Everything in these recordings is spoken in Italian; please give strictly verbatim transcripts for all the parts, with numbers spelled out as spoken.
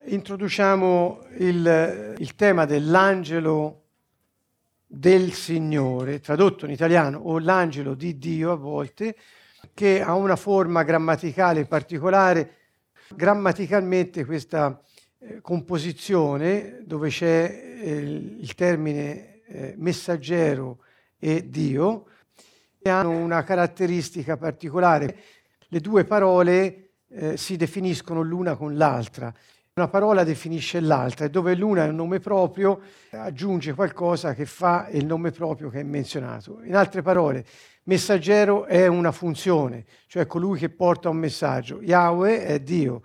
introduciamo il, il tema dell'angelo del Signore, tradotto in italiano, o l'angelo di Dio a volte, che ha una forma grammaticale particolare. Grammaticalmente questa eh, composizione, dove c'è eh, il termine eh, messaggero e Dio, hanno una caratteristica particolare. Le due parole eh, si definiscono l'una con l'altra. Una parola definisce l'altra e dove l'una è un nome proprio aggiunge qualcosa che fa il nome proprio che è menzionato. In altre parole, messaggero è una funzione, cioè colui che porta un messaggio. Yahweh è Dio.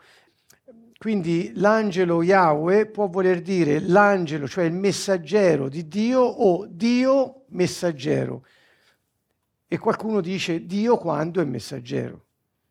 Quindi l'angelo Yahweh può voler dire l'angelo, cioè il messaggero di Dio, o Dio messaggero. E qualcuno dice Dio quando è messaggero.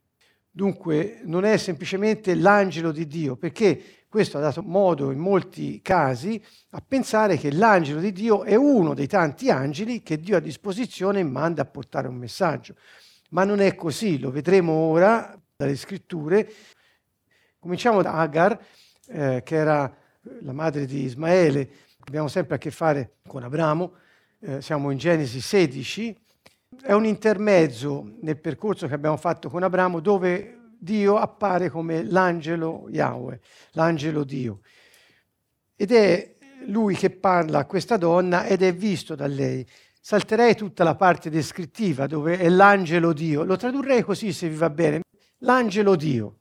Dunque non è semplicemente l'angelo di Dio, perché questo ha dato modo in molti casi a pensare che l'angelo di Dio è uno dei tanti angeli che Dio ha a disposizione e manda a portare un messaggio. Ma non è così, lo vedremo ora dalle scritture. Cominciamo da Agar, eh, che era la madre di Ismaele. Abbiamo sempre a che fare con Abramo, eh, siamo in Genesi sedici. È un intermezzo nel percorso che abbiamo fatto con Abramo dove Dio appare come l'angelo Yahweh, l'angelo Dio. Ed è lui che parla a questa donna ed è visto da lei. Salterei tutta la parte descrittiva dove è l'angelo Dio. Lo tradurrei così se vi va bene. L'angelo Dio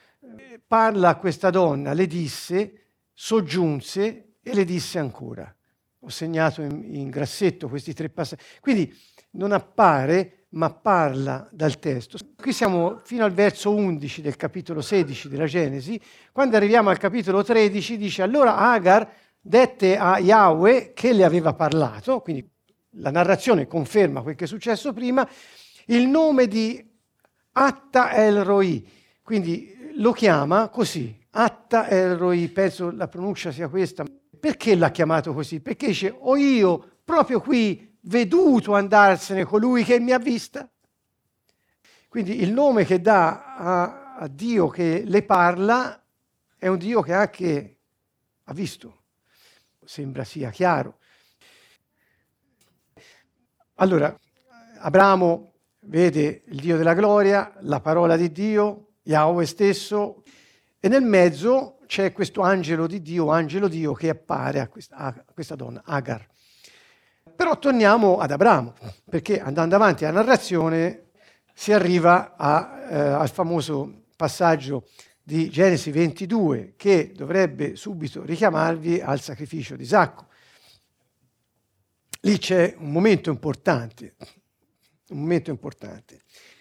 parla a questa donna, le disse, soggiunse e le disse ancora. Ho segnato in, in grassetto questi tre passaggi. Quindi non appare, ma parla dal testo. Qui siamo fino al verso undici del capitolo sedici della Genesi. Quando arriviamo al capitolo tredici dice: allora Agar dette a Yahweh che le aveva parlato, quindi la narrazione conferma quel che è successo prima, il nome di Atta El Roi, quindi lo chiama così, Atta El Roi, penso la pronuncia sia questa. Perché l'ha chiamato così? Perché dice: ho io proprio qui veduto andarsene colui che mi ha vista. Quindi il nome che dà a, a Dio che le parla è un Dio che anche ha visto. Sembra sia chiaro. Allora, Abramo vede il Dio della gloria, la parola di Dio, Yahweh stesso, e nel mezzo c'è questo angelo di Dio, angelo Dio che appare a questa, a questa donna, Agar. Però torniamo ad Abramo, perché andando avanti la narrazione si arriva a, eh, al famoso passaggio di Genesi ventidue che dovrebbe subito richiamarvi al sacrificio di Isacco. Lì c'è un momento importante, un momento importante.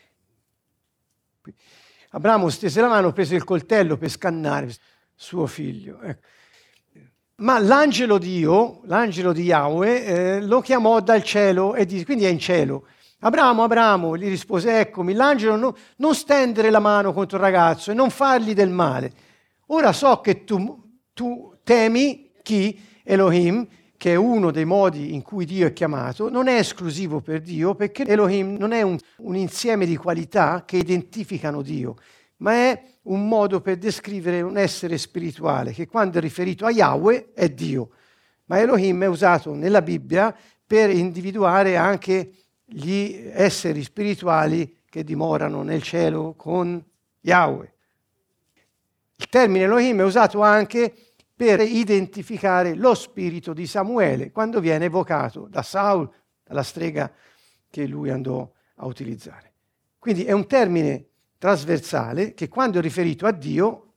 Abramo stese la mano, prese il coltello per scannare suo figlio. Ecco. Ma l'angelo Dio, l'angelo di Yahweh, eh, lo chiamò dal cielo e disse, quindi è in cielo. Abramo, Abramo, gli rispose, eccomi, l'angelo no, non stendere la mano contro il ragazzo e non fargli del male. Ora so che tu, tu temi chi? Elohim, che è uno dei modi in cui Dio è chiamato, non è esclusivo per Dio, perché Elohim non è un, un insieme di qualità che identificano Dio, ma è un modo per descrivere un essere spirituale che quando è riferito a Yahweh è Dio, ma Elohim è usato nella Bibbia per individuare anche gli esseri spirituali che dimorano nel cielo con Yahweh. Il termine Elohim è usato anche per identificare lo spirito di Samuele quando viene evocato da Saul, dalla strega che lui andò a utilizzare. Quindi è un termine trasversale che quando è riferito a Dio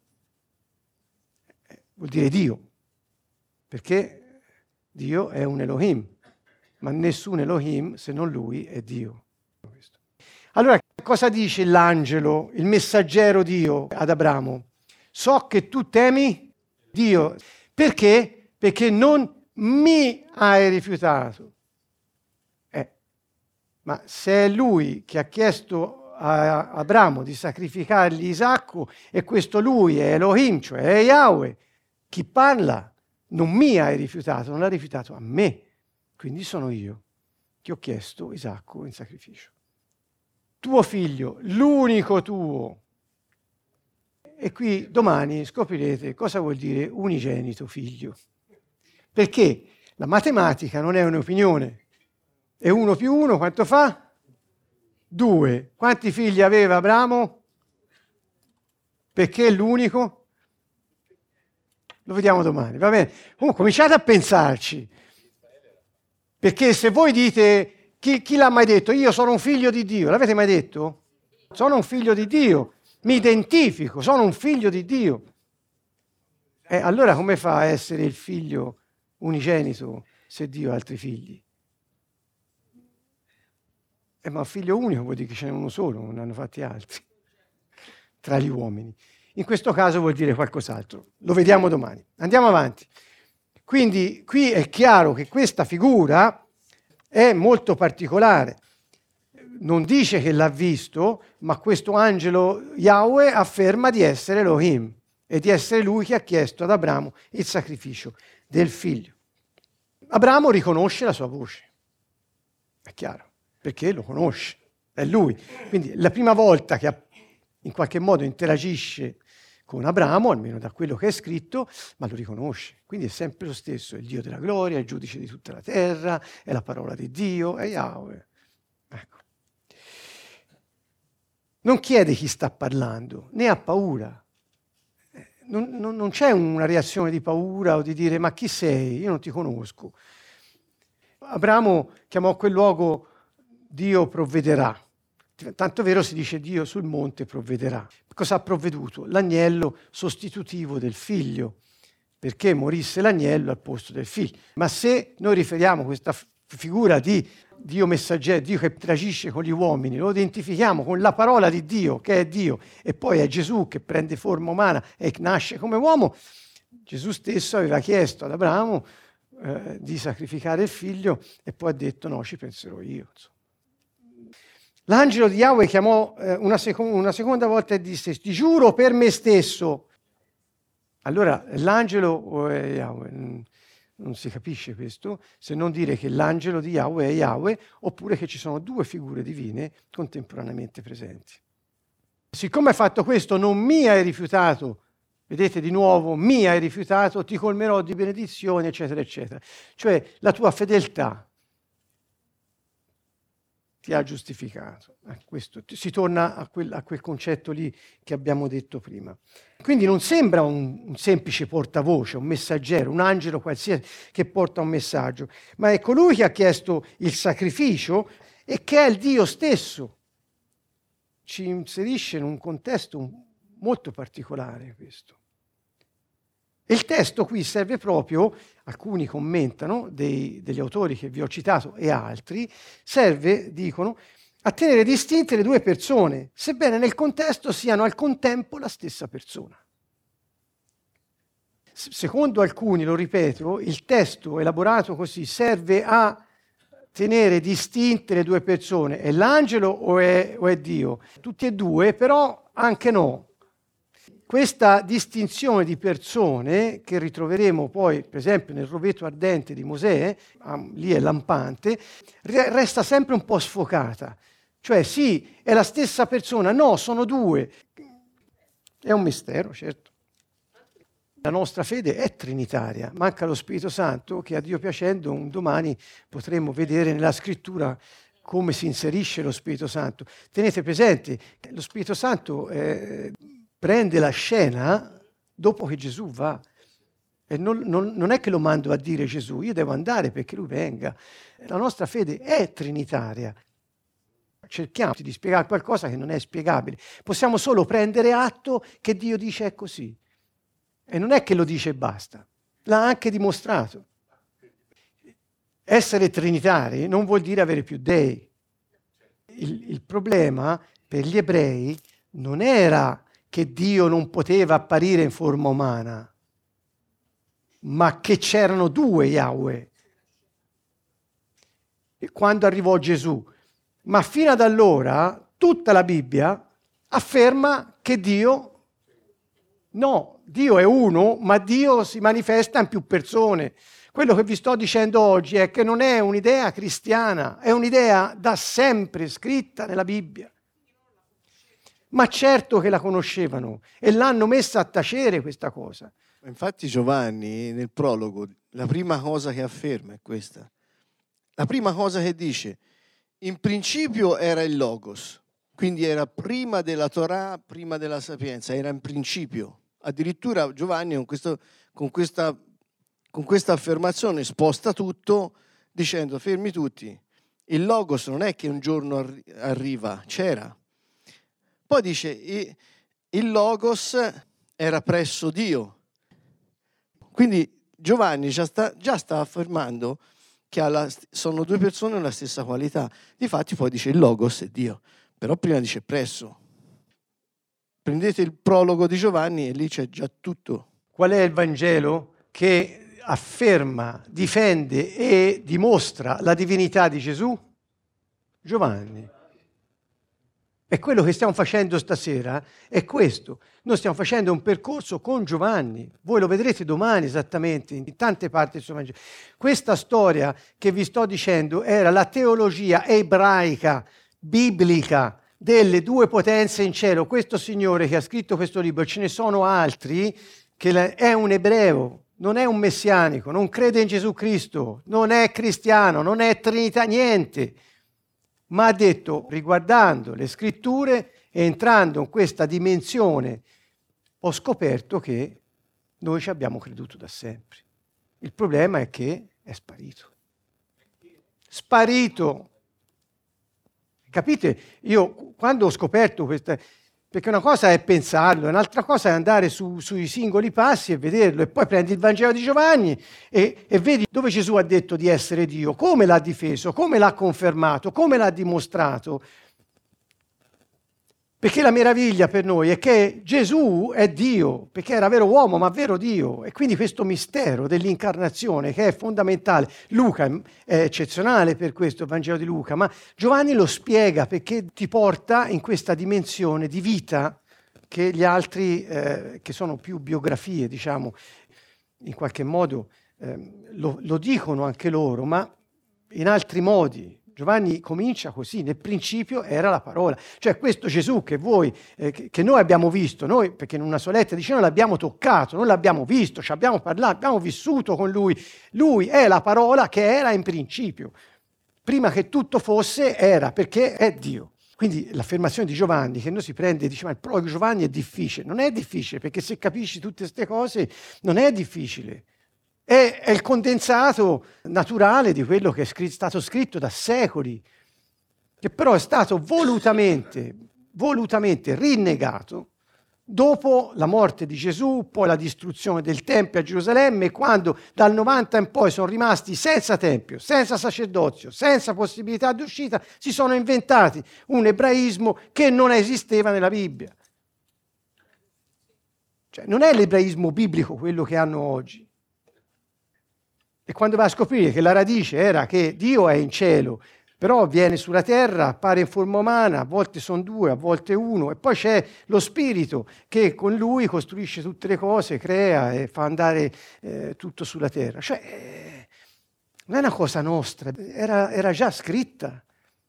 vuol dire Dio, perché Dio è un Elohim, ma nessun Elohim se non lui è Dio. Allora cosa dice l'angelo, il messaggero Dio ad Abramo? So che tu temi Dio. Perché? Perché non mi hai rifiutato. Eh, ma se è lui che ha chiesto a Abramo di sacrificargli Isacco e questo lui è Elohim, cioè è Yahweh, chi parla non mi hai rifiutato, non l'ha rifiutato a me, quindi sono io che ho chiesto Isacco in sacrificio. Tuo figlio, l'unico tuo, E qui domani scoprirete cosa vuol dire unigenito figlio. Perché la matematica non è un'opinione. E uno più uno quanto fa? Due. Quanti figli aveva Abramo? Perché è l'unico? Lo vediamo domani, va bene? Comunque cominciate a pensarci. Perché se voi dite, chi, chi l'ha mai detto? Io sono un figlio di Dio. L'avete mai detto? Sono un figlio di Dio. Mi identifico, sono un figlio di Dio. E allora come fa a essere il figlio unigenito se Dio ha altri figli? Eh, ma figlio unico vuol dire che ce n'è uno solo, non ne hanno fatti altri tra gli uomini. In questo caso vuol dire qualcos'altro. Lo vediamo domani. Andiamo avanti. Quindi qui è chiaro che questa figura è molto particolare. Non dice che l'ha visto, ma questo angelo Yahweh afferma di essere Elohim e di essere lui che ha chiesto ad Abramo il sacrificio del figlio. Abramo riconosce la sua voce, è chiaro, perché lo conosce, è lui. Quindi la prima volta che in qualche modo interagisce con Abramo, almeno da quello che è scritto, ma lo riconosce. Quindi è sempre lo stesso, è il Dio della gloria, è il giudice di tutta la terra, è la parola di Dio, è Yahweh. Ecco. Non chiede chi sta parlando, né ha paura. Non, non, non c'è una reazione di paura o di dire ma chi sei? Io non ti conosco. Abramo chiamò quel luogo Dio provvederà. Tanto vero si dice Dio sul monte provvederà. Cosa ha provveduto? L'agnello sostitutivo del figlio, perché morisse l'agnello al posto del figlio. Ma se noi riferiamo questa f- figura di Dio messaggero, Dio che interagisce con gli uomini, lo identifichiamo con la parola di Dio, che è Dio, e poi è Gesù che prende forma umana e nasce come uomo, Gesù stesso aveva chiesto ad Abramo eh, di sacrificare il figlio e poi ha detto no, ci penserò io. Insomma. L'angelo di Yahweh chiamò eh, una, seco- una seconda volta e disse ti giuro per me stesso. Allora l'angelo o è Yahweh? Non si capisce questo, se non dire che l'angelo di Yahweh è Yahweh, oppure che ci sono due figure divine contemporaneamente presenti. Siccome hai fatto questo, non mi hai rifiutato, vedete di nuovo, mi hai rifiutato, ti colmerò di benedizioni, eccetera, eccetera. Cioè la tua fedeltà ti ha giustificato. Eh, questo, si torna a quel, a quel concetto lì che abbiamo detto prima. Quindi non sembra un, un semplice portavoce, un messaggero, un angelo qualsiasi che porta un messaggio, ma è colui che ha chiesto il sacrificio e che è il Dio stesso. Ci inserisce in un contesto molto particolare questo. E il testo qui serve proprio, alcuni commentano, dei, degli autori che vi ho citato e altri, serve, dicono, a tenere distinte le due persone, sebbene nel contesto siano al contempo la stessa persona. Secondo alcuni, lo ripeto, il testo elaborato così serve a tenere distinte le due persone. È l'angelo o è, o è Dio? Tutti e due, però anche no. Questa distinzione di persone, che ritroveremo poi, per esempio, nel roveto ardente di Mosè, ah, lì è lampante, resta sempre un po' sfocata. Cioè, sì, è la stessa persona, no, sono due. È un mistero, certo. La nostra fede è trinitaria, manca lo Spirito Santo, che a Dio piacendo un domani potremo vedere nella Scrittura come si inserisce lo Spirito Santo. Tenete presente che lo Spirito Santo eh, prende la scena dopo che Gesù va. E non, non, non è che lo mando a dire Gesù, io devo andare perché lui venga. La nostra fede è trinitaria. Cerchiamo di spiegare qualcosa che non è spiegabile. Possiamo solo prendere atto che Dio dice è così. E non è che lo dice e basta. L'ha anche dimostrato. Essere trinitari non vuol dire avere più dei. Il, il problema per gli ebrei non era che Dio non poteva apparire in forma umana, ma che c'erano due Yahweh. E quando arrivò Gesù. Ma fino ad allora tutta la Bibbia afferma che Dio, no, Dio è uno, ma Dio si manifesta in più persone. Quello che vi sto dicendo oggi è che non è un'idea cristiana, è un'idea da sempre scritta nella Bibbia. Ma certo che la conoscevano e l'hanno messa a tacere questa cosa. Infatti Giovanni nel prologo la prima cosa che afferma è questa. La prima cosa che dice: in principio era il Logos, quindi era prima della Torah, prima della Sapienza, era in principio. Addirittura Giovanni con, questo, con, questa, con questa affermazione sposta tutto dicendo: fermi tutti, il Logos non è che un giorno arri- arriva, c'era. Poi dice: il Logos era presso Dio. Quindi Giovanni già sta, già sta affermando che alla, sono due persone con la stessa qualità. Difatti poi dice il Logos è Dio, però prima dice presso. Prendete il prologo di Giovanni e lì c'è già tutto. Qual è il Vangelo che afferma, difende e dimostra la divinità di Gesù? Giovanni. E quello che stiamo facendo stasera è questo. Noi stiamo facendo un percorso con Giovanni. Voi lo vedrete domani esattamente, in tante parti del suo Vangelo. Questa storia che vi sto dicendo era la teologia ebraica, biblica, delle due potenze in cielo. Questo signore che ha scritto questo libro, ce ne sono altri, che è un ebreo, non è un messianico, non crede in Gesù Cristo, non è cristiano, non è trinità, niente. Ma ha detto, riguardando le scritture e entrando in questa dimensione, ho scoperto che noi ci abbiamo creduto da sempre. Il problema è che è sparito. Sparito. Capite? Io quando ho scoperto questa... Perché una cosa è pensarlo, un'altra cosa è andare su, sui singoli passi e vederlo, e poi prendi il Vangelo di Giovanni e, e vedi dove Gesù ha detto di essere Dio, come l'ha difeso, come l'ha confermato, come l'ha dimostrato. Perché la meraviglia per noi è che Gesù è Dio, perché era vero uomo ma vero Dio, e quindi questo mistero dell'incarnazione che è fondamentale. Luca è eccezionale per questo, il Vangelo di Luca, ma Giovanni lo spiega perché ti porta in questa dimensione di vita che gli altri, eh, che sono più biografie, diciamo, in qualche modo eh, lo, lo dicono anche loro, ma in altri modi. Giovanni comincia così: nel principio era la parola, cioè questo Gesù che voi, eh, che, che noi abbiamo visto, noi perché in una sua lettera dice noi l'abbiamo toccato, noi l'abbiamo visto, ci abbiamo parlato, abbiamo vissuto con lui, lui è la parola che era in principio, prima che tutto fosse era, perché è Dio. Quindi l'affermazione di Giovanni che noi si prende e dice ma il prologo di Giovanni è difficile, non è difficile, perché se capisci tutte queste cose non è difficile. È, è il condensato naturale di quello che è scritto, stato scritto da secoli, che però è stato volutamente, volutamente rinnegato dopo la morte di Gesù, poi la distruzione del Tempio a Gerusalemme, quando dal novanta in poi sono rimasti senza Tempio, senza sacerdozio, senza possibilità di uscita, si sono inventati un ebraismo che non esisteva nella Bibbia. Cioè, non è l'ebraismo biblico quello che hanno oggi. E quando vai a scoprire che la radice era che Dio è in cielo, però viene sulla terra, appare in forma umana, a volte sono due, a volte uno, e poi c'è lo Spirito che con lui costruisce tutte le cose, crea e fa andare eh, tutto sulla terra. Cioè, eh, non è una cosa nostra, era, era già scritta.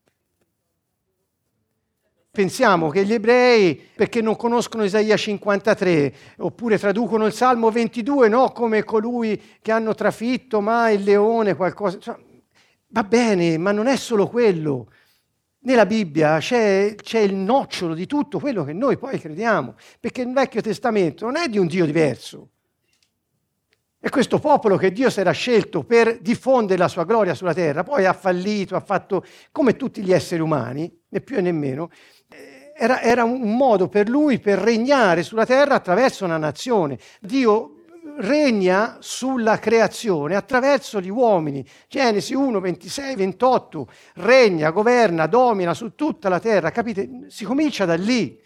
Pensiamo che gli ebrei, perché non conoscono Isaia cinquantatré, oppure traducono il Salmo ventidue, no, come colui che hanno trafitto, ma il leone, qualcosa. Cioè, va bene, ma non è solo quello. Nella Bibbia c'è, c'è il nocciolo di tutto quello che noi poi crediamo, perché il Vecchio Testamento non è di un Dio diverso. E questo popolo che Dio si era scelto per diffondere la sua gloria sulla terra, poi ha fallito, ha fatto come tutti gli esseri umani, né più né meno. Era, era un modo per lui per regnare sulla terra attraverso una nazione. Dio regna sulla creazione attraverso gli uomini. Genesi uno, ventisei, ventotto, regna, governa, domina su tutta la terra. Capite? Si comincia da lì.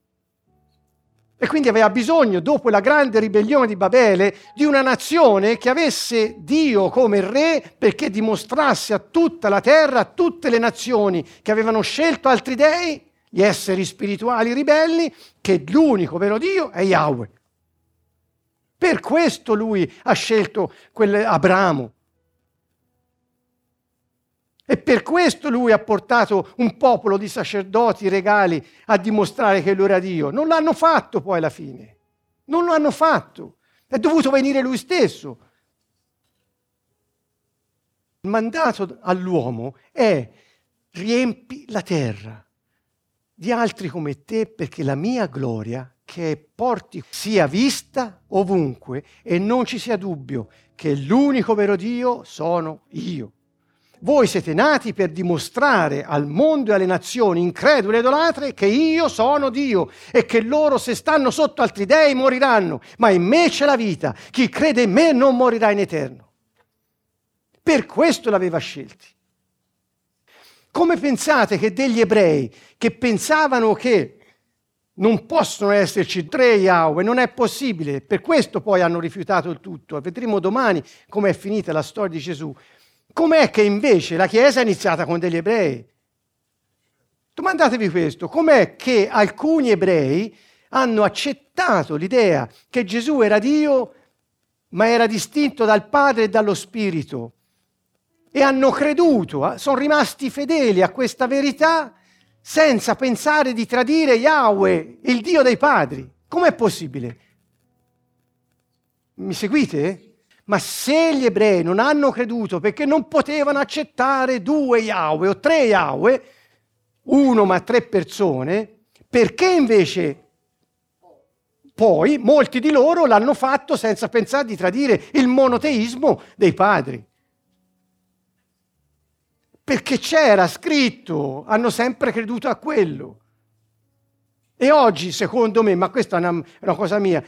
E quindi aveva bisogno, dopo la grande ribellione di Babele, di una nazione che avesse Dio come re perché dimostrasse a tutta la terra, a tutte le nazioni che avevano scelto altri dei, gli esseri spirituali ribelli, che l'unico vero Dio è Yahweh. Per questo lui ha scelto Abramo. E per questo lui ha portato un popolo di sacerdoti regali a dimostrare che lui era Dio. Non l'hanno fatto poi alla fine. Non lo hanno fatto. È dovuto venire lui stesso. Il mandato all'uomo è: riempi la terra di altri come te, perché la mia gloria che porti sia vista ovunque e non ci sia dubbio che l'unico vero Dio sono io. Voi siete nati per dimostrare al mondo e alle nazioni incredule e idolatre che io sono Dio e che loro, se stanno sotto altri dei, moriranno, ma in me c'è la vita. Chi crede in me non morirà in eterno. Per questo l'aveva scelti. Come pensate che degli ebrei che pensavano che non possono esserci tre Yahweh, non è possibile, per questo poi hanno rifiutato il tutto. Vedremo domani com'è finita la storia di Gesù. Com'è che invece la Chiesa è iniziata con degli ebrei? Domandatevi questo: com'è che alcuni ebrei hanno accettato l'idea che Gesù era Dio, ma era distinto dal Padre e dallo Spirito, e hanno creduto, sono rimasti fedeli a questa verità senza pensare di tradire Yahweh, il Dio dei padri? Com'è possibile? Mi seguite? Ma se gli ebrei non hanno creduto perché non potevano accettare due Yahweh o tre Yahweh, uno ma tre persone, perché invece poi molti di loro l'hanno fatto senza pensare di tradire il monoteismo dei padri? Perché c'era scritto, hanno sempre creduto a quello. E oggi, secondo me, ma questa è una, è una cosa mia,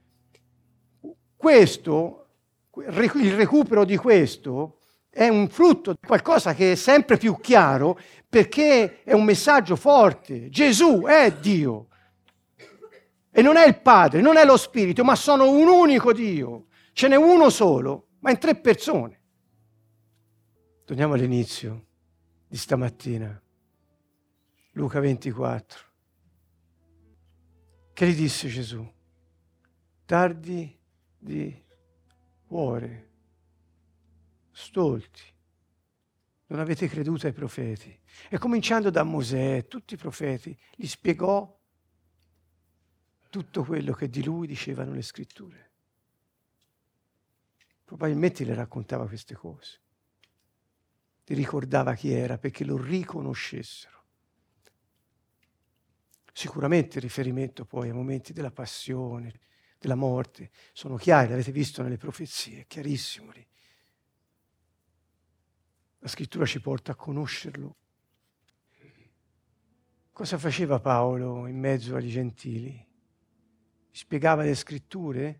questo, il recupero di questo è un frutto di qualcosa che è sempre più chiaro, perché è un messaggio forte. Gesù è Dio. E non è il Padre, non è lo Spirito, ma sono un unico Dio. Ce n'è uno solo, ma in tre persone. Torniamo all'inizio di stamattina. Luca ventiquattro. Che gli disse Gesù? Tardi di cuore, stolti, non avete creduto ai profeti. E cominciando da Mosè, tutti i profeti, gli spiegò tutto quello che di lui dicevano le scritture. Probabilmente le raccontava queste cose, ti ricordava chi era perché lo riconoscessero. Sicuramente il riferimento poi ai momenti della passione, della morte, sono chiari, l'avete visto nelle profezie, è chiarissimo lì. La scrittura ci porta a conoscerlo. Cosa faceva Paolo in mezzo agli gentili? Spiegava le scritture?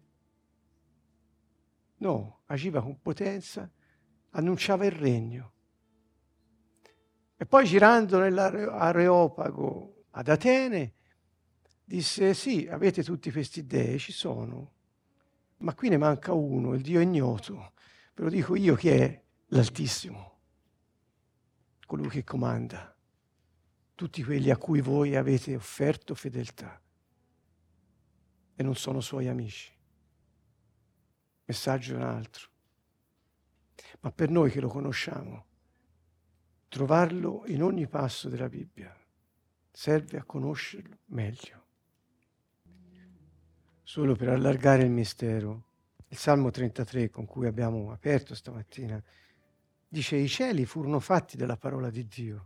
No, agiva con potenza, annunciava il regno. E poi girando nell'Areopago ad Atene, disse: sì, avete tutti questi dei, ci sono, ma qui ne manca uno, il Dio ignoto. Ve lo dico io chi è l'Altissimo, colui che comanda tutti quelli a cui voi avete offerto fedeltà e non sono suoi amici. Il messaggio è un altro. Ma per noi che lo conosciamo, trovarlo in ogni passo della Bibbia serve a conoscerlo meglio. Solo per allargare il mistero, il Salmo trentatré con cui abbiamo aperto stamattina dice: i cieli furono fatti dalla parola di Dio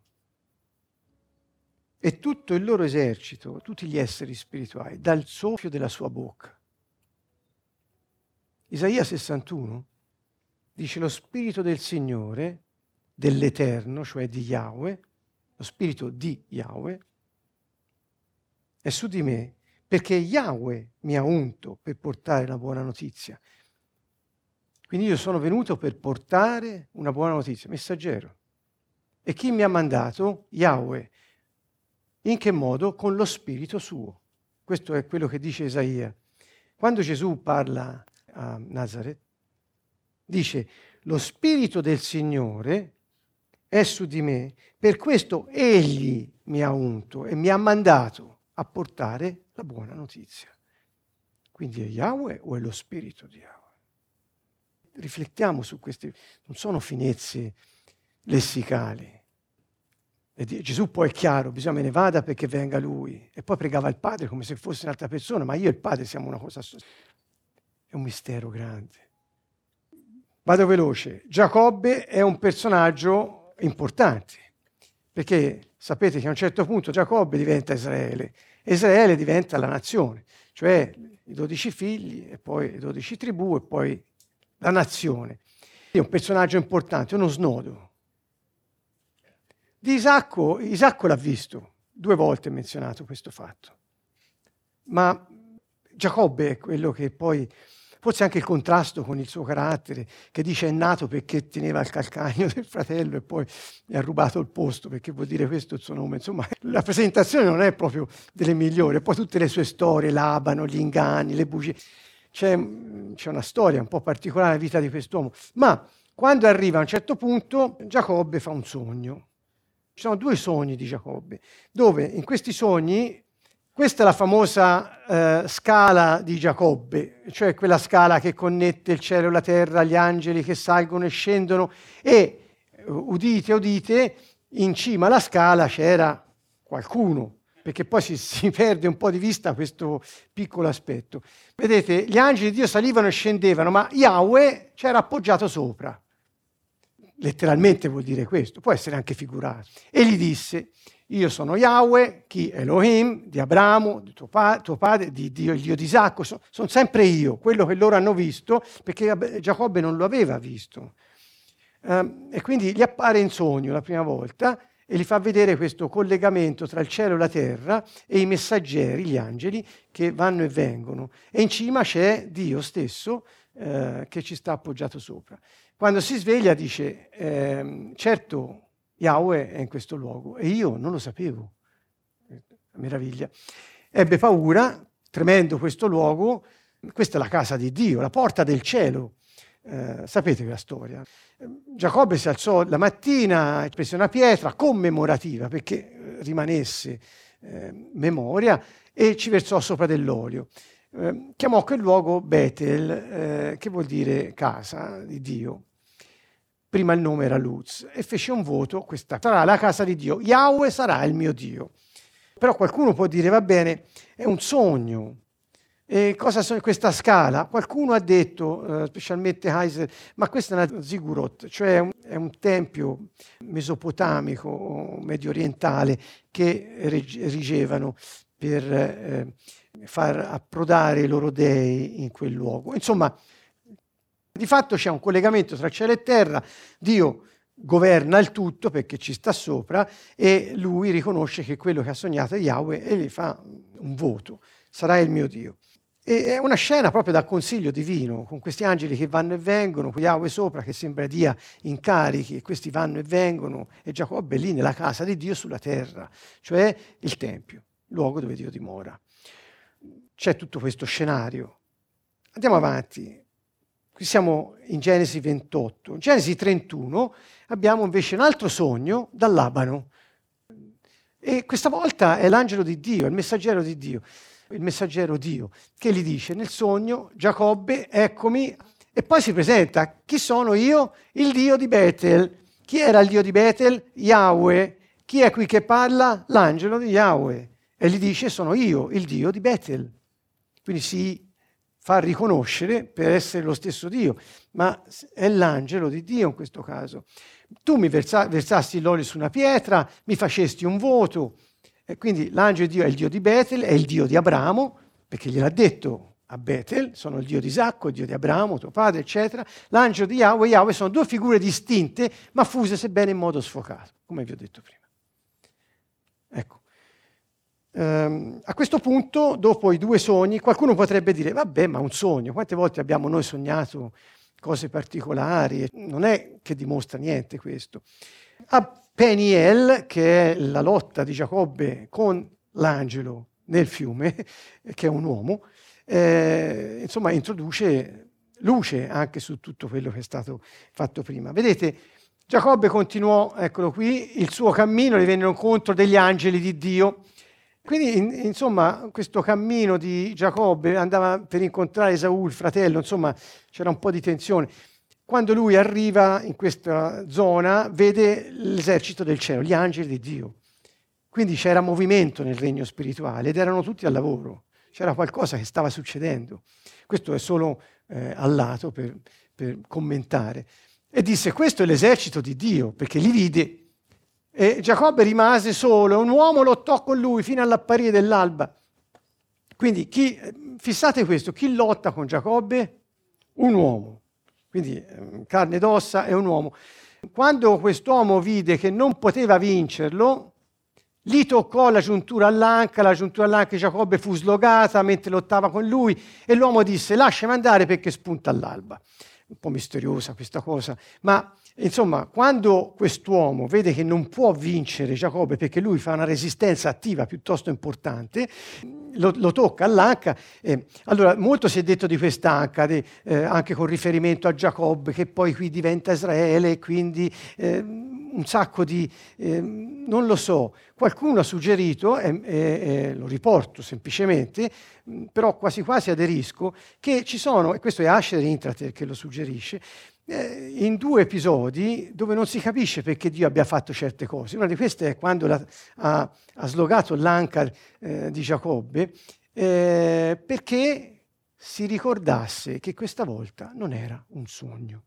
e tutto il loro esercito, tutti gli esseri spirituali, dal soffio della sua bocca. Isaia sessantuno dice: lo spirito del Signore, dell'Eterno, cioè di Yahweh, lo spirito di Yahweh, è su di me, perché Yahweh mi ha unto per portare la buona notizia. Quindi io sono venuto per portare una buona notizia, messaggero. E chi mi ha mandato? Yahweh. In che modo? Con lo spirito suo. Questo è quello che dice Isaia. Quando Gesù parla a Nazareth, dice: lo spirito del Signore è su di me, per questo egli mi ha unto e mi ha mandato a portare la buona notizia. Quindi è Yahweh o è lo spirito di Yahweh? Riflettiamo su queste, non sono finezze lessicali. E Gesù poi è chiaro, bisogna me ne vada perché venga Lui. E poi pregava il Padre come se fosse un'altra persona, ma io e il Padre siamo una cosa sola. È un mistero grande. Vado veloce. Giacobbe è un personaggio importante, perché sapete che a un certo punto Giacobbe diventa Israele, e Israele diventa la nazione, cioè i dodici figli, e poi le dodici tribù, e poi la nazione. È un personaggio importante, uno snodo. Di Isacco, Isacco l'ha visto, due volte è menzionato questo fatto, ma Giacobbe è quello che poi, forse anche il contrasto con il suo carattere, che dice è nato perché teneva il calcagno del fratello e poi mi ha rubato il posto, perché vuol dire questo il suo nome. Insomma, la presentazione non è proprio delle migliori, e poi tutte le sue storie, Labano, gli inganni, le bugie. C'è, c'è una storia un po' particolare nella vita di quest'uomo, ma quando arriva a un certo punto, Giacobbe fa un sogno. Ci sono due sogni di Giacobbe, dove in questi sogni, questa è la famosa eh, scala di Giacobbe, cioè quella scala che connette il cielo e la terra, gli angeli che salgono e scendono, e udite, udite, in cima alla scala c'era qualcuno, perché poi si, si perde un po' di vista questo piccolo aspetto. Vedete, gli angeli di Dio salivano e scendevano, ma Yahweh c'era appoggiato sopra. Letteralmente vuol dire questo, può essere anche figurato. E gli disse, io sono Yahweh, chi Elohim, di Abramo, di tuo, pa- tuo padre, di Dio, il Dio di Isacco, sono son sempre io, quello che loro hanno visto, perché Giacobbe non lo aveva visto. Um, e quindi gli appare in sogno la prima volta e gli fa vedere questo collegamento tra il cielo e la terra e i messaggeri, gli angeli, che vanno e vengono. E in cima c'è Dio stesso eh, che ci sta appoggiato sopra. Quando si sveglia dice, eh, certo, Yahweh è in questo luogo e io non lo sapevo. Meraviglia. Ebbe paura, tremendo questo luogo, questa è la casa di Dio, la porta del cielo. Eh, sapete la storia. Giacobbe si alzò la mattina, prese una pietra commemorativa perché rimanesse eh, memoria e ci versò sopra dell'olio. Eh, chiamò quel luogo Betel, eh, che vuol dire casa di Dio. Prima il nome era Luz, e fece un voto, questa sarà la casa di Dio, Yahweh sarà il mio Dio. Però qualcuno può dire, va bene, è un sogno. E cosa sono questa scala? Qualcuno ha detto, eh, specialmente Heiser, ma questa è una zigurot, cioè un, è un tempio mesopotamico o medio orientale che erigevano per eh, far approdare i loro dei in quel luogo. Insomma, di fatto c'è un collegamento tra cielo e terra, Dio governa il tutto perché ci sta sopra e lui riconosce che quello che ha sognato è Yahweh e gli fa un voto, sarà il mio Dio. E è una scena proprio da consiglio divino, con questi angeli che vanno e vengono, con Yahweh sopra che sembra dia incarichi, e questi vanno e vengono, e Giacobbe è lì nella casa di Dio sulla terra, cioè il Tempio, il luogo dove Dio dimora. C'è tutto questo scenario. Andiamo avanti. Qui siamo in Genesi ventotto. In Genesi trentuno abbiamo invece un altro sogno da Labano. E questa volta è l'angelo di Dio, il messaggero di Dio, il messaggero Dio, che gli dice nel sogno, Giacobbe, eccomi, e poi si presenta, chi sono io? Il Dio di Betel. Chi era il Dio di Betel? Yahweh. Chi è qui che parla? L'angelo di Yahweh. E gli dice, sono io, il Dio di Betel. Quindi si fa riconoscere per essere lo stesso Dio, ma è l'angelo di Dio in questo caso. Tu mi versa, versasti l'olio su una pietra, mi facesti un voto, e quindi l'angelo di Dio è il Dio di Betel, è il Dio di Abramo, perché gliel'ha detto a Betel, sono il Dio di Isacco, il Dio di Abramo, tuo padre, eccetera. L'angelo di Yahweh e Yahweh sono due figure distinte, ma fuse sebbene in modo sfocato, come vi ho detto prima. Ecco. Um, a questo punto, dopo i due sogni, qualcuno potrebbe dire, vabbè, ma un sogno, quante volte abbiamo noi sognato cose particolari? Non è che dimostra niente questo. A Peniel, che è la lotta di Giacobbe con l'angelo nel fiume, che è un uomo, eh, insomma introduce luce anche su tutto quello che è stato fatto prima. Vedete, Giacobbe continuò, eccolo qui, il suo cammino, gli vennero incontro degli angeli di Dio. Quindi, in, insomma, questo cammino di Giacobbe andava per incontrare Esaù, il fratello, insomma, c'era un po' di tensione. quando lui arriva in questa zona, vede l'esercito del cielo, gli angeli di Dio. Quindi c'era movimento nel regno spirituale ed erano tutti al lavoro. C'era qualcosa che stava succedendo. Questo è solo eh, al lato per, per commentare. E disse, questo è l'esercito di Dio, perché li vide. E Giacobbe rimase solo, e un uomo lottò con lui fino all'apparire dell'alba. Quindi chi, fissate questo, chi lotta con Giacobbe? Un uomo. Quindi carne ed ossa è un uomo. Quando quest'uomo vide che non poteva vincerlo, gli toccò la giuntura all'anca, la giuntura all'anca di Giacobbe fu slogata mentre lottava con lui e l'uomo disse lasciami andare perché spunta all'alba. Un po' misteriosa questa cosa, ma insomma quando quest'uomo vede che non può vincere Giacobbe perché lui fa una resistenza attiva piuttosto importante, lo, lo tocca all'anca. Eh, allora molto si è detto di quest'anca, de, eh, anche con riferimento a Giacobbe, che poi qui diventa Israele e quindi eh, un sacco di... Eh, non lo so, qualcuno ha suggerito, e eh, eh, lo riporto semplicemente, però quasi quasi aderisco, che ci sono, e questo è Asher Intrater che lo suggerisce, eh, in due episodi dove non si capisce perché Dio abbia fatto certe cose. Una di queste è quando la, ha, ha slogato l'anca eh, di Giacobbe, eh, perché si ricordasse che questa volta non era un sogno.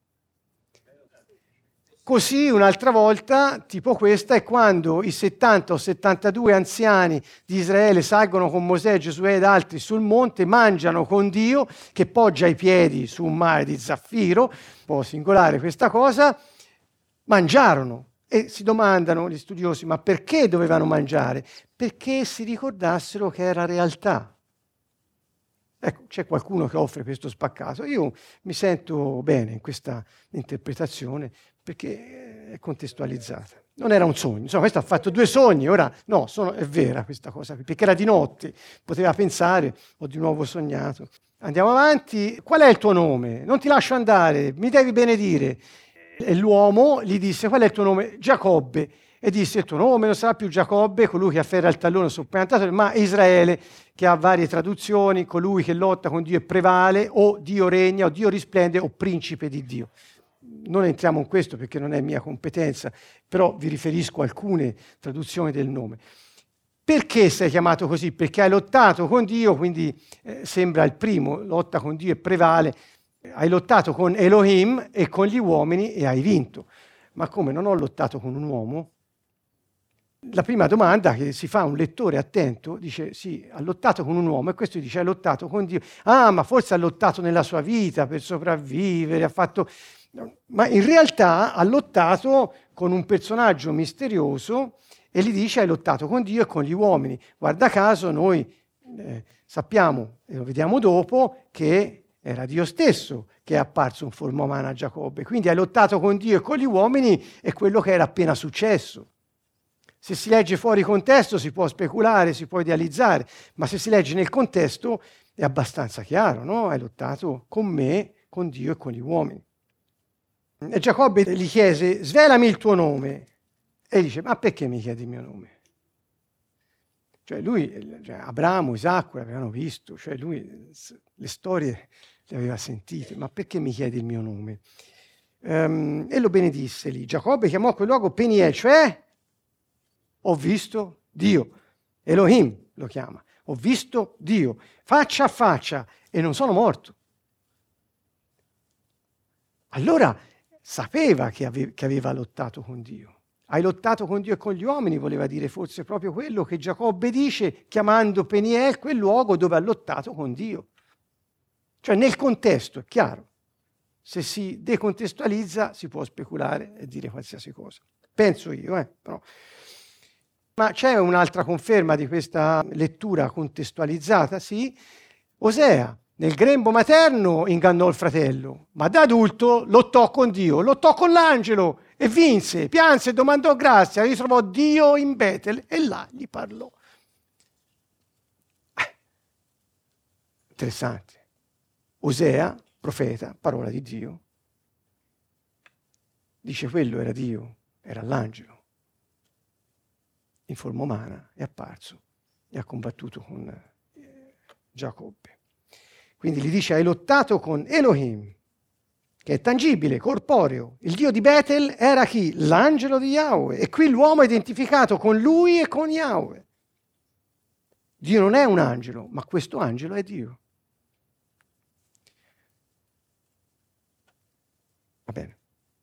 Così un'altra volta, tipo questa, è quando i settanta o settantadue anziani di Israele salgono con Mosè, Giosuè ed altri sul monte, mangiano con Dio, che poggia i piedi su un mare di zaffiro, un po' singolare questa cosa, mangiarono e si domandano gli studiosi, ma perché dovevano mangiare? Perché si ricordassero che era realtà. Ecco, c'è qualcuno che offre questo spaccato. Io mi sento bene in questa interpretazione perché è contestualizzata. Non era un sogno. Insomma, questo ha fatto due sogni. Ora, no, sono, è vera questa cosa, perché era di notte. Poteva pensare, ho di nuovo sognato. Andiamo avanti. Qual è il tuo nome? Non ti lascio andare, mi devi benedire. E l'uomo gli disse, qual è il tuo nome? Giacobbe. E disse, il tuo nome non sarà più Giacobbe, colui che afferra il tallone soppiantato, ma Israele, che ha varie traduzioni, colui che lotta con Dio e prevale, o Dio regna, o Dio risplende, o principe di Dio. Non entriamo in questo perché non è mia competenza, però vi riferisco a alcune traduzioni del nome. Perché sei chiamato così? Perché hai lottato con Dio, quindi eh, sembra il primo, lotta con Dio e prevale, hai lottato con Elohim e con gli uomini e hai vinto. Ma come, non ho lottato con un uomo? La prima domanda che si fa a un lettore attento dice sì, ha lottato con un uomo, e questo dice ha lottato con Dio. Ah, ma forse ha lottato nella sua vita per sopravvivere, ha fatto... Ma in realtà ha lottato con un personaggio misterioso e gli dice hai lottato con Dio e con gli uomini. Guarda caso noi eh, sappiamo, e lo vediamo dopo, che era Dio stesso che è apparso in forma umana a Giacobbe. Quindi hai lottato con Dio e con gli uomini è quello che era appena successo. Se si legge fuori contesto si può speculare, si può idealizzare, ma se si legge nel contesto è abbastanza chiaro, no? Hai lottato con me, con Dio e con gli uomini. E Giacobbe gli chiese, svelami il tuo nome. E dice, ma perché mi chiedi il mio nome? Cioè lui, cioè Abramo, Isacco l'avevano visto, cioè lui le storie le aveva sentite, ma perché mi chiedi il mio nome? Um, e lo benedisse lì. Giacobbe chiamò quel luogo Peniel, cioè ho visto Dio. Elohim lo chiama. Ho visto Dio, faccia a faccia, e non sono morto. Allora sapeva che, ave- che aveva lottato con Dio. Hai lottato con Dio e con gli uomini, voleva dire forse proprio quello che Giacobbe dice, chiamando Peniel quel luogo dove ha lottato con Dio. Cioè nel contesto, è chiaro. Se si decontestualizza si può speculare e dire qualsiasi cosa. Penso io, eh, però... Ma c'è un'altra conferma di questa lettura contestualizzata? Sì. Osea, nel grembo materno ingannò il fratello, ma da adulto lottò con Dio, lottò con l'angelo e vinse, pianse e domandò grazia, ritrovò Dio in Betel e là gli parlò. Eh, interessante. Osea, profeta, parola di Dio, dice quello era Dio, era l'angelo. In forma umana è apparso e ha combattuto con eh, Giacobbe. Quindi gli dice hai lottato con Elohim che è tangibile, corporeo. Il Dio di Betel era chi? L'angelo di Yahweh. E qui l'uomo è identificato con lui e con Yahweh. Dio non è un angelo, ma questo angelo è Dio. Va bene.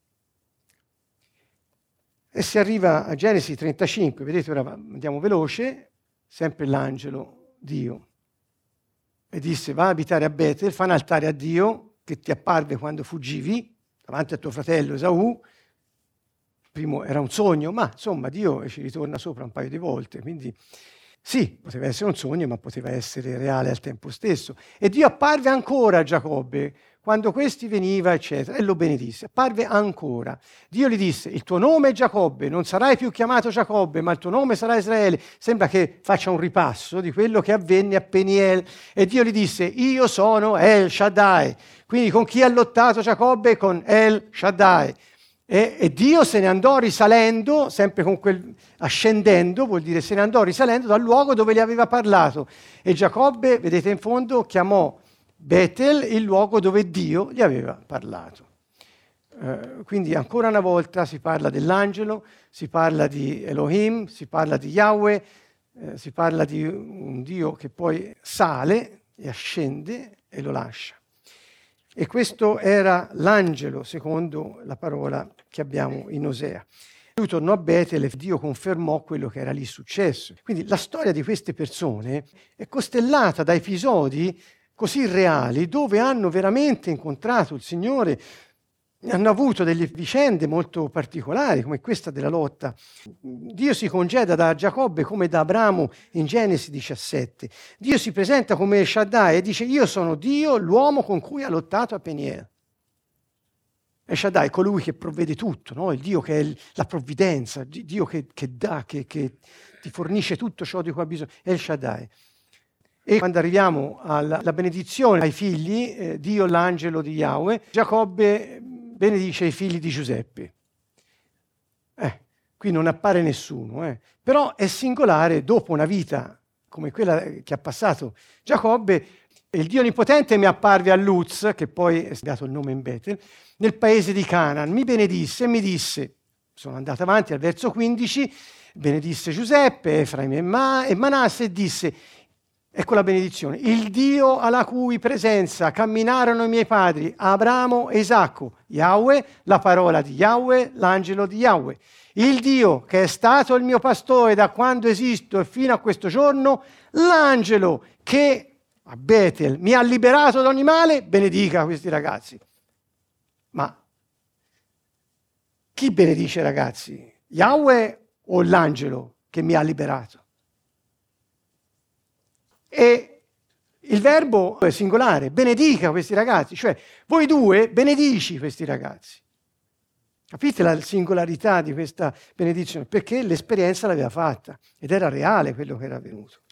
E si arriva a Genesi trentacinque, vedete, ora andiamo veloce, sempre l'angelo, Dio. E disse, va a abitare a Betel, fa un altare a Dio, che ti apparve quando fuggivi, davanti a tuo fratello Esaù. Primo era un sogno, ma insomma Dio ci ritorna sopra un paio di volte, quindi sì, poteva essere un sogno, ma poteva essere reale al tempo stesso. E Dio apparve ancora a Giacobbe, quando questi veniva, eccetera, e lo benedisse. Apparve ancora. Dio gli disse, il tuo nome è Giacobbe, non sarai più chiamato Giacobbe, ma il tuo nome sarà Israele. Sembra che faccia un ripasso di quello che avvenne a Peniel. E Dio gli disse, io sono El Shaddai. Quindi con chi ha lottato Giacobbe? Con El Shaddai. E, e Dio se ne andò risalendo, sempre con quel ascendendo, vuol dire se ne andò risalendo dal luogo dove gli aveva parlato. E Giacobbe, vedete in fondo, chiamò Betel il luogo dove Dio gli aveva parlato. Eh, quindi ancora una volta si parla dell'angelo, si parla di Elohim, si parla di Yahweh, eh, si parla di un Dio che poi sale e ascende e lo lascia. E questo era l'angelo, secondo la parola che abbiamo in Osea. Lui tornò a Betel e Dio confermò quello che era lì successo. Quindi la storia di queste persone è costellata da episodi così reali, dove hanno veramente incontrato il Signore, hanno avuto delle vicende molto particolari, come questa della lotta. Dio si congeda da Giacobbe come da Abramo in Genesi diciassette. Dio si presenta come Shaddai e dice, io sono Dio, l'uomo con cui ha lottato a Peniel. E Shaddai è colui che provvede tutto, no? Il Dio che è la provvidenza, Dio che, che dà, che, che ti fornisce tutto ciò di cui ha bisogno. È il Shaddai. E quando arriviamo alla, alla benedizione ai figli, eh, Dio l'angelo di Yahweh, Giacobbe benedice i figli di Giuseppe. Eh, qui non appare nessuno, eh. Però è singolare, dopo una vita come quella che ha passato Giacobbe, il Dio Onnipotente mi apparve a Luz, che poi è dato il nome in Betel, nel paese di Canaan, mi benedisse e mi disse, sono andato avanti al verso quindici, benedisse Giuseppe, Efraim e, Ma, e Manasse e disse, ecco la benedizione, il Dio alla cui presenza camminarono i miei padri, Abramo e Isacco, Yahweh, la parola di Yahweh, l'angelo di Yahweh. Il Dio che è stato il mio pastore da quando esisto e fino a questo giorno, l'angelo che a Betel mi ha liberato da ogni male, benedica questi ragazzi. Ma chi benedice ragazzi? Yahweh o l'angelo che mi ha liberato? E il verbo è singolare, benedica questi ragazzi, cioè voi due benedici questi ragazzi. Capite la singolarità di questa benedizione? Perché l'esperienza l'aveva fatta ed era reale quello che era avvenuto.